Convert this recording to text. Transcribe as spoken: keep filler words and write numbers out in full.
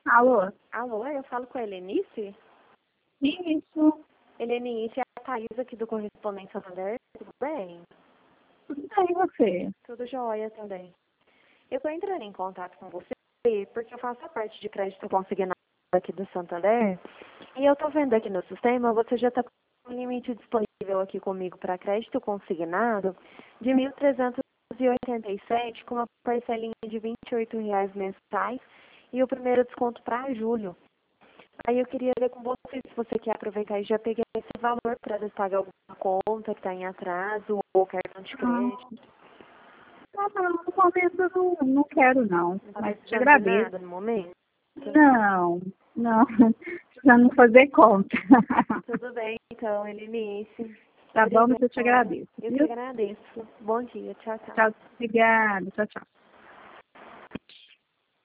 Alô? Alô, eu falo com a Helenice? Isso. Helenice, é a Thaís aqui do Correspondente Santander, tudo bem? Tudo bem, e você? Tudo jóia também. Eu estou entrando em contato com você porque eu faço a parte de crédito consignado aqui do Santander e eu estou vendo aqui no sistema, você já está com um limite disponível aqui comigo para crédito consignado de mil trezentos e oitenta e sete com uma parcelinha de vinte e oito reais mensais e o primeiro desconto para julho. Aí eu queria ver com você se você quer aproveitar e já pegar esse valor para pagar alguma conta que está em atraso ou cartão de crédito. Ah, não, no momento eu não, não quero, não. Não está Mas te precisando de agradeço. nada no momento? Não, não. Precisando fazer conta. Tudo bem, então, Helenice. Tá bom, mas eu te Obrigada. agradeço. Eu que Viu? agradeço. Bom dia. Tchau, tchau. Tchau, obrigada. Tchau, tchau.